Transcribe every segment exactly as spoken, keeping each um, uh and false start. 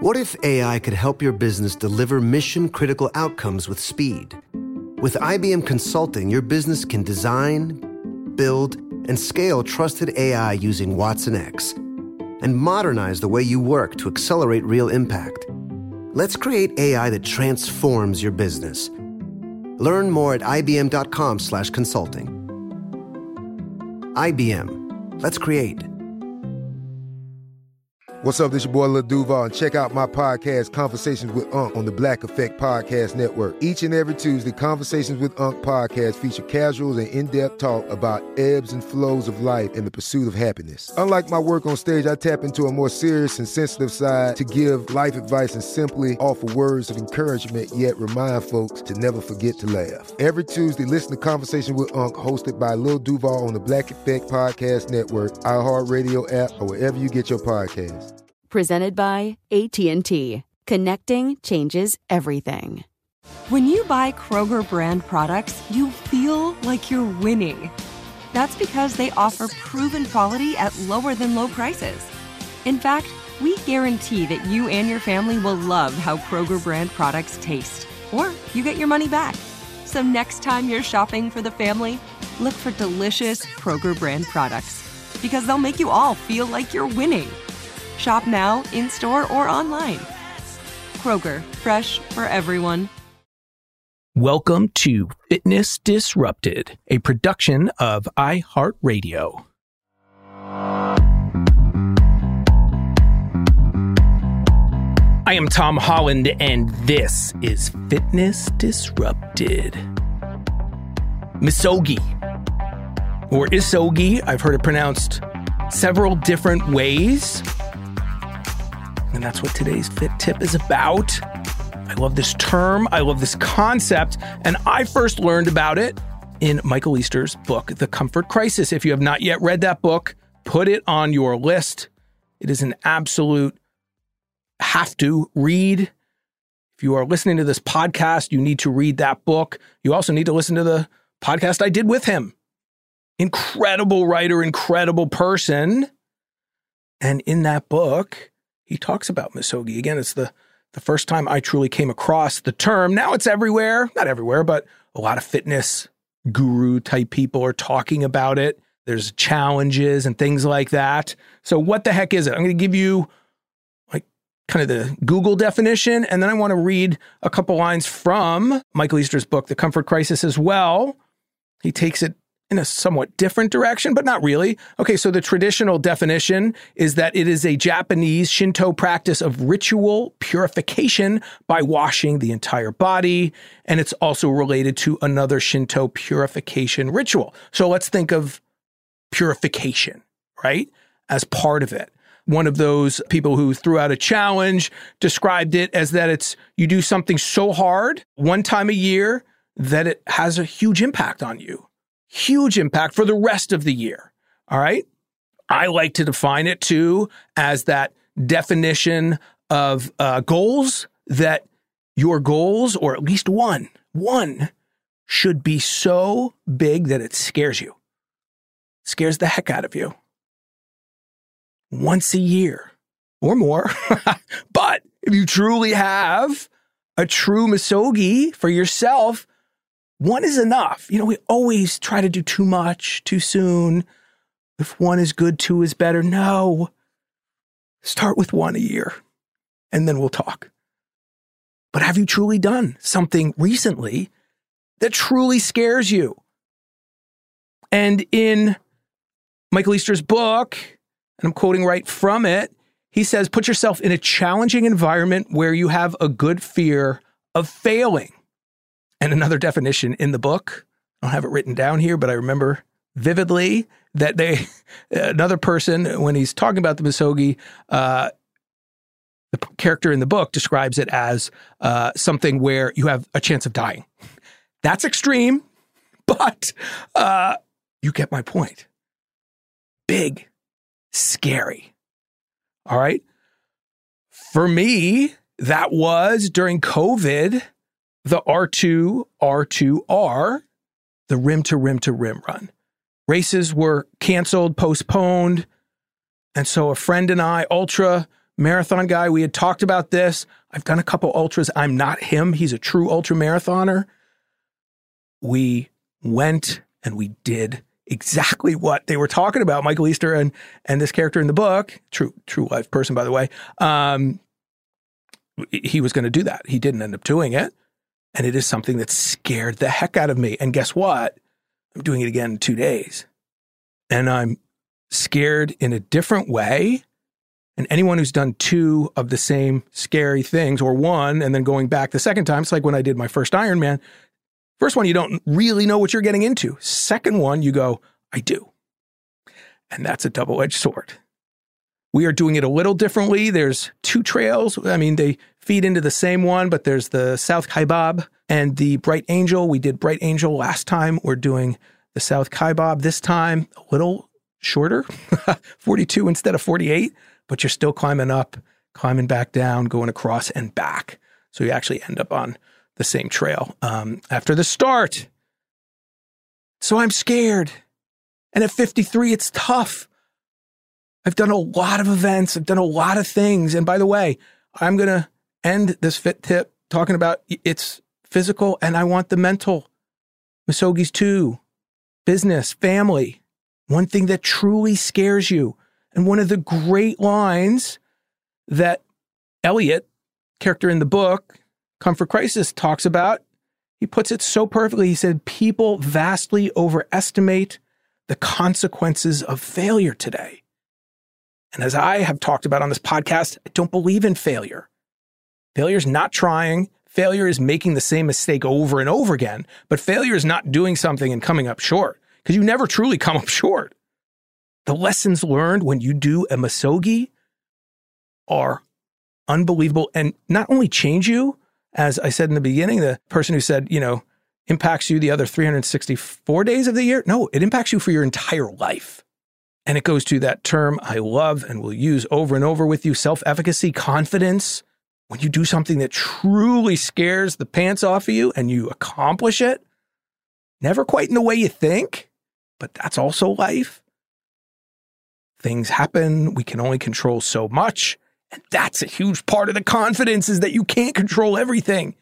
What if A I could help your business deliver mission-critical outcomes with speed? With I B M Consulting, your business can design, build, and scale trusted A I using Watson X and modernize the way you work to accelerate real impact. Let's create A I that transforms your business. Learn more at ibm.com slash consulting. I B M. Let's create. What's up, this your boy Lil Duval, and check out my podcast, Conversations with Unc, on the Black Effect Podcast Network. Each and every Tuesday, Conversations with Unc podcast feature casual and in-depth talk about ebbs and flows of life and the pursuit of happiness. Unlike my work on stage, I tap into a more serious and sensitive side to give life advice and simply offer words of encouragement, yet remind folks to never forget to laugh. Every Tuesday, listen to Conversation with Unc, hosted by Lil Duval on the Black Effect Podcast Network, iHeartRadio app, or wherever you get your podcasts. Presented by A T and T. Connecting changes everything. When you buy Kroger brand products, you feel like you're winning. That's because they offer proven quality at lower than low prices. In fact, we guarantee that you and your family will love how Kroger brand products taste, or you get your money back. So next time you're shopping for the family, look for delicious Kroger brand products, because they'll make you all feel like you're winning. Shop now, in-store, or online. Kroger, fresh for everyone. Welcome to Fitness Disrupted, a production of iHeartRadio. I am Tom Holland, and this is Fitness Disrupted. Misogi, or Isogi, I've heard it pronounced several different ways. And that's what today's Fit Tip is about. I love this term. I love this concept. And I first learned about it in Michael Easter's book, The Comfort Crisis. If you have not yet read that book, put it on your list. It is an absolute have to read. If you are listening to this podcast, you need to read that book. You also need to listen to the podcast I did with him. Incredible writer, incredible person. And in that book, he talks about Misogi. Again, it's the, the first time I truly came across the term. Now it's everywhere. Not everywhere, but a lot of fitness guru type people are talking about it. There's challenges and things like that. So what the heck is it? I'm going to give you like kind of the Google definition, and then I want to read a couple lines from Michael Easter's book, The Comfort Crisis, as well. He takes it in a somewhat different direction, but not really. Okay, so the traditional definition is that it is a Japanese Shinto practice of ritual purification by washing the entire body, and it's also related to another Shinto purification ritual. So let's think of purification, right, as part of it. One of those people who threw out a challenge described it as that it's you do something so hard one time a year that it has a huge impact on you. Huge impact for the rest of the year. All right. I like to define it too as that definition of uh, goals, that your goals, or at least one, one should be so big that it scares you, scares the heck out of you once a year or more. But if you truly have a true misogi for yourself, one is enough. You know, we always try to do too much too soon. If one is good, two is better. No. Start with one a year, and then we'll talk. But have you truly done something recently that truly scares you? And in Michael Easter's book, and I'm quoting right from it, he says, put yourself in a challenging environment where you have a good fear of failing. And another definition in the book, I don't have it written down here, but I remember vividly that they, another person, when he's talking about the misogi, uh, the character in the book describes it as uh, something where you have a chance of dying. That's extreme, but uh, you get my point. Big, scary. All right. For me, that was during COVID, the R two R two R, the rim to rim to rim run. Races were canceled, postponed. And so a friend and I, ultra marathon guy. We had talked about this. I've done a couple ultras. I'm not him. He's a true ultra marathoner. We went and we did exactly what they were talking about, Michael Easter and and this character in the book, true true life person, by the way. Um, he was going to do that. He didn't end up doing it. And it is something that scared the heck out of me. And guess what? I'm doing it again in two days. And I'm scared in a different way. And anyone who's done two of the same scary things, or one, and then going back the second time, it's like when I did my first Ironman. First one, you don't really know what you're getting into. Second one, you go, I do. And that's a double-edged sword. We are doing it a little differently. There's two trails. I mean, they feed into the same one, but there's the South Kaibab and the Bright Angel. We did Bright Angel last time. We're doing the South Kaibab this time, a little shorter, forty-two instead of forty-eight, but you're still climbing up, climbing back down, going across and back. So you actually end up on the same trail um, after the start. So I'm scared. And at fifty-three, it's tough. I've done a lot of events. I've done a lot of things. And by the way, I'm going to end this fit tip talking about it's physical and I want the mental. Misogi's too. Business, family. One thing that truly scares you. And one of the great lines that Elliot, character in the book, Comfort Crisis, talks about, he puts it so perfectly. He said, people vastly overestimate the consequences of failure today. And as I have talked about on this podcast, I don't believe in failure. Failure is not trying. Failure is making the same mistake over and over again. But failure is not doing something and coming up short, because you never truly come up short. The lessons learned when you do a Misogi are unbelievable and not only change you, as I said in the beginning, the person who said, you know, impacts you the other three hundred sixty-four days of the year. No, it impacts you for your entire life. And it goes to that term I love and will use over and over with you, self-efficacy, confidence. When you do something that truly scares the pants off of you and you accomplish it, never quite in the way you think, but that's also life. Things happen. We can only control so much. And that's a huge part of the confidence, is that you can't control everything.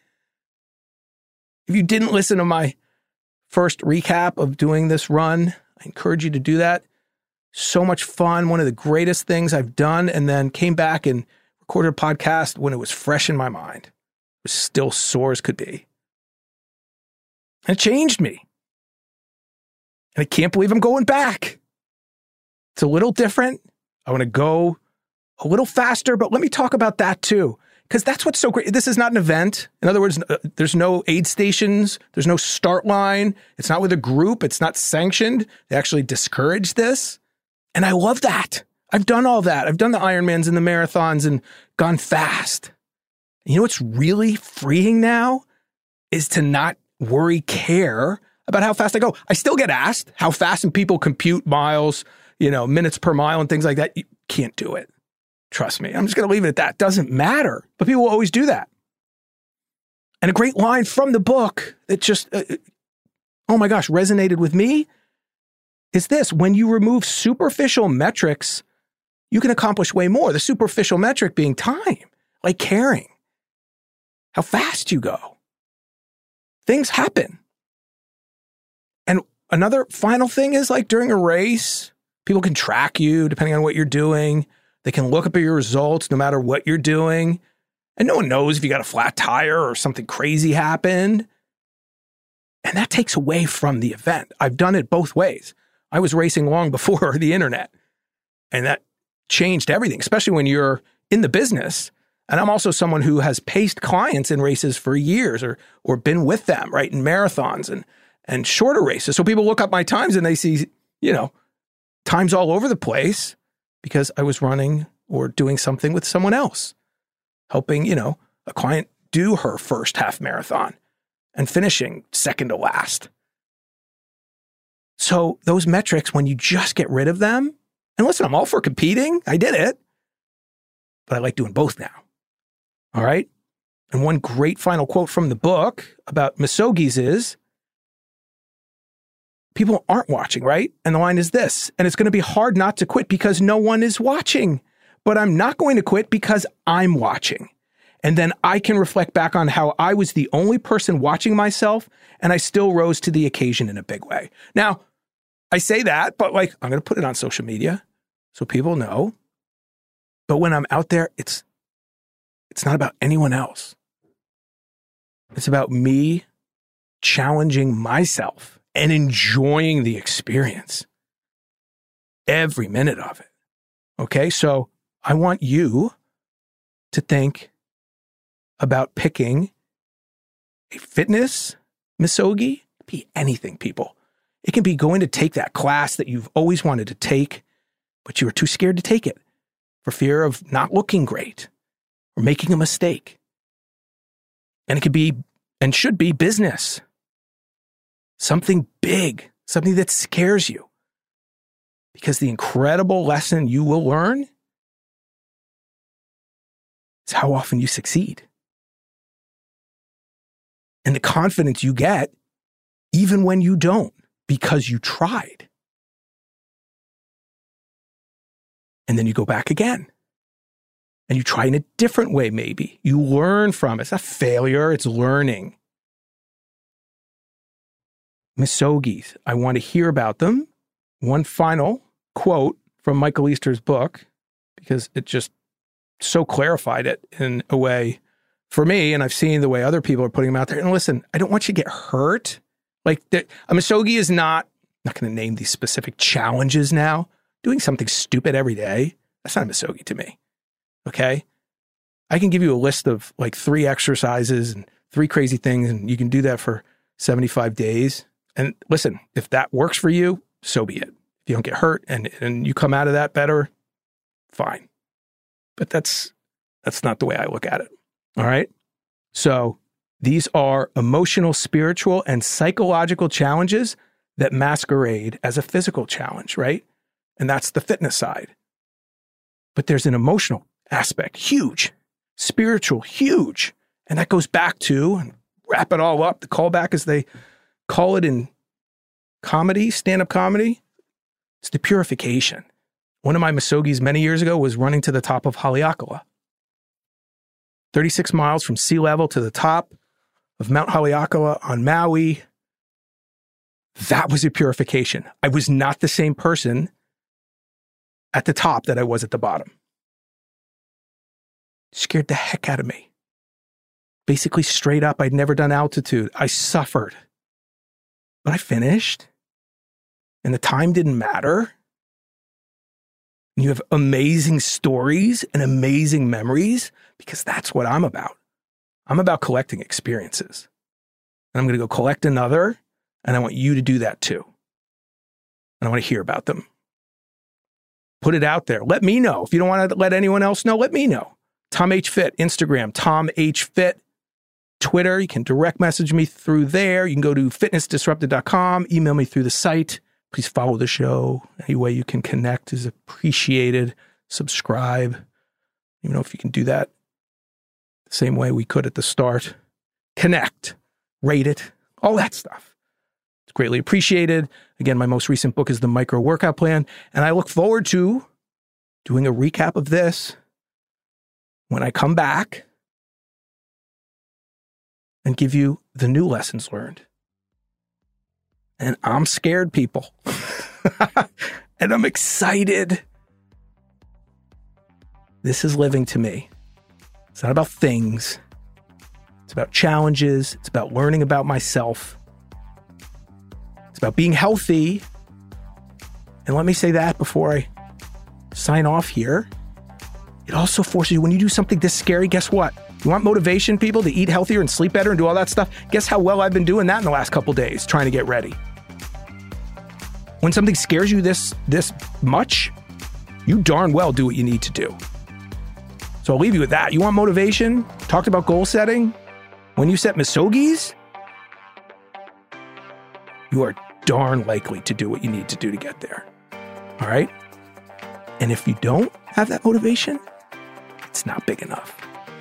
If you didn't listen to my first recap of doing this run, I encourage you to do that. So much fun. One of the greatest things I've done, and then came back and recorded a podcast when it was fresh in my mind. It was still sore as could be. And it changed me. And I can't believe I'm going back. It's a little different. I want to go a little faster, but let me talk about that too, because that's what's so great. This is not an event. In other words, there's no aid stations. There's no start line. It's not with a group. It's not sanctioned. They actually discourage this. And I love that. I've done all that. I've done the Ironmans and the marathons and gone fast. You know what's really freeing now is to not worry, care about how fast I go. I still get asked how fast, and people compute miles, you know, minutes per mile and things like that. You can't do it. Trust me. I'm just going to leave it at that. Doesn't matter. But people will always do that. And a great line from the book that just, uh, oh my gosh, resonated with me is this: when you remove superficial metrics, you can accomplish way more. The superficial metric being time, like caring, how fast you go. Things happen. And another final thing is, like, during a race, people can track you depending on what you're doing. They can look up at your results no matter what you're doing. And no one knows if you got a flat tire or something crazy happened. And that takes away from the event. I've done it both ways. I was racing long before the internet, and that changed everything, especially when you're in the business. And I'm also someone who has paced clients in races for years, or or been with them, right, in marathons and and shorter races. So people look up my times and they see, you know, times all over the place because I was running or doing something with someone else, helping, you know, a client do her first half marathon and finishing second to last. So those metrics, when you just get rid of them, and listen, I'm all for competing. I did it, but I like doing both now. All right. And one great final quote from the book about Misogis is, people aren't watching, right? And the line is this: and it's going to be hard not to quit because no one is watching. but I'm not going to quit because I'm watching. And then I can reflect back on how I was the only person watching myself, and I still rose to the occasion in a big way. Now, I say that, but like, I'm going to put it on social media so people know. But when I'm out there, it's it's not about anyone else. It's about me challenging myself and enjoying the experience. Every minute of it. Okay, so I want you to think about picking a fitness misogi. It can be anything, people. It can be going to take that class that you've always wanted to take, but you were too scared to take it for fear of not looking great or making a mistake. And it could be, and should be, business. Something big, something that scares you. Because the incredible lesson you will learn is how often you succeed. And the confidence you get even when you don't, because you tried. And then you go back again. And you try in a different way, maybe. You learn from it. It's not failure, it's learning. Misogis, I want to hear about them. One final quote from Michael Easter's book, because it just so clarified it in a way for me, and I've seen the way other people are putting them out there. And listen, I don't want you to get hurt. Like, the, a misogi is not, I'm not going to name these specific challenges now. Doing something stupid every day, that's not a misogi to me. Okay? I can give you a list of like three exercises and three crazy things, and you can do that for seventy-five days. And listen, if that works for you, so be it. If you don't get hurt and, and you come out of that better, fine. But that's that's not the way I look at it. All right? So these are emotional, spiritual, and psychological challenges that masquerade as a physical challenge, right? And that's the fitness side. But there's an emotional aspect, huge. Spiritual, huge. And that goes back to, and wrap it all up, the callback as they call it in comedy, stand-up comedy, it's the purification. One of my misogis many years ago was running to the top of Haleakala. thirty-six miles from sea level to the top of Mount Haleakala on Maui. That was a purification. I was not the same person at the top that I was at the bottom. Scared the heck out of me. Basically straight up, I'd never done altitude. I suffered. But I finished. And the time didn't matter. And you have amazing stories and amazing memories, because that's what I'm about. I'm about collecting experiences. And I'm going to go collect another, and I want you to do that too. And I want to hear about them. Put it out there. Let me know. If you don't want to let anyone else know, let me know. Tom H. Fit, Instagram, Tom H. Fit, Twitter. You can direct message me through there. You can go to fitness disrupted dot com, email me through the site. Please follow the show. Any way you can connect is appreciated. Subscribe. You know, if you can do that the same way we could at the start. Connect, rate it, all that stuff. It's greatly appreciated. Again, my most recent book is The Micro Workout Plan, and I look forward to doing a recap of this when I come back and give you the new lessons learned. And I'm scared, people. And I'm excited. This is living to me. It's not about things. It's about challenges. It's about learning about myself. It's about being healthy. And let me say that before I sign off here. It also forces you, when you do something this scary, guess what? You want motivation, people, to eat healthier and sleep better and do all that stuff? Guess how well I've been doing that in the last couple days, trying to get ready. When something scares you this this much, you darn well do what you need to do. So I'll leave you with that. You want motivation? Talked about goal setting? When you set misogis, you are darn likely to do what you need to do to get there. All right? And if you don't have that motivation, it's not big enough.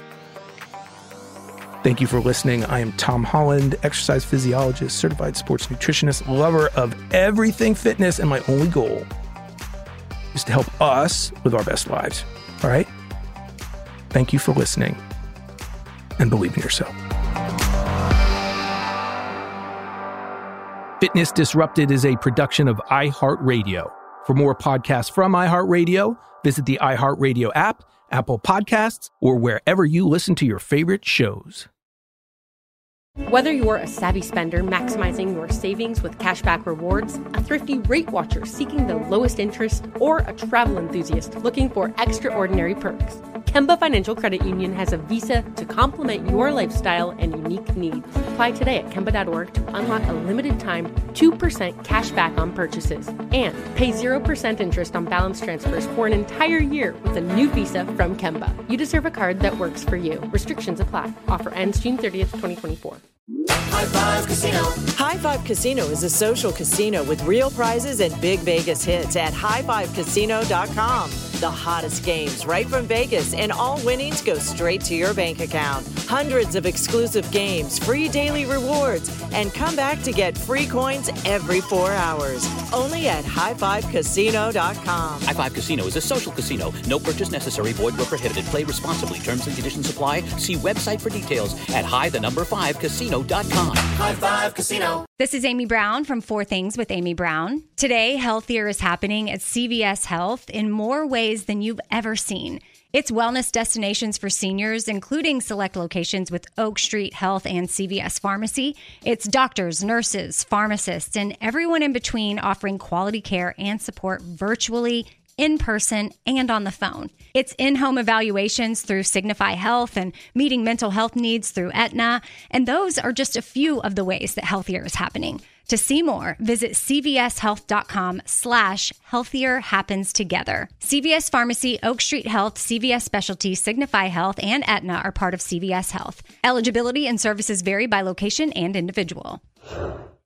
Thank you for listening. I am Tom Holland, exercise physiologist, certified sports nutritionist, lover of everything fitness, and my only goal is to help us live our best lives. All right? Thank you for listening, and believe in yourself. Fitness Disrupted is a production of iHeartRadio. For more podcasts from iHeartRadio, visit the iHeartRadio app, Apple Podcasts, or wherever you listen to your favorite shows. Whether you're a savvy spender maximizing your savings with cashback rewards, a thrifty rate watcher seeking the lowest interest, or a travel enthusiast looking for extraordinary perks, Kemba Financial Credit Union has a visa to complement your lifestyle and unique needs. Apply today at Kemba dot org to unlock a limited-time two percent cash back on purchases and pay zero percent interest on balance transfers for an entire year with a new visa from Kemba. You deserve a card that works for you. Restrictions apply. Offer ends June thirtieth, twenty twenty-four. High Five Casino. High Five Casino is a social casino with real prizes and big Vegas hits at high five casino dot com. The hottest games right from Vegas, and all winnings go straight to your bank account. Hundreds of exclusive games, free daily rewards, and come back to get free coins every four hours. Only at high five casino dot com. High Five Casino is a social casino. No purchase necessary. Void where prohibited. Play responsibly. Terms and conditions apply. See website for details at high the number five casino dot com. High Five Casino. This is Amy Brown from Four Things with Amy Brown. Today, healthier is happening at C V S Health in more ways than you've ever seen. It's wellness destinations for seniors, including select locations with Oak Street Health and C V S Pharmacy. It's doctors, nurses, pharmacists, and everyone in between offering quality care and support virtually, in person, and on the phone. It's in-home evaluations through Signify Health and meeting mental health needs through Aetna. And those are just a few of the ways that healthier is happening. To see more, visit cvshealth.com slash healthier happens together. C V S Pharmacy, Oak Street Health, C V S Specialty, Signify Health, and Aetna are part of C V S Health. Eligibility and services vary by location and individual.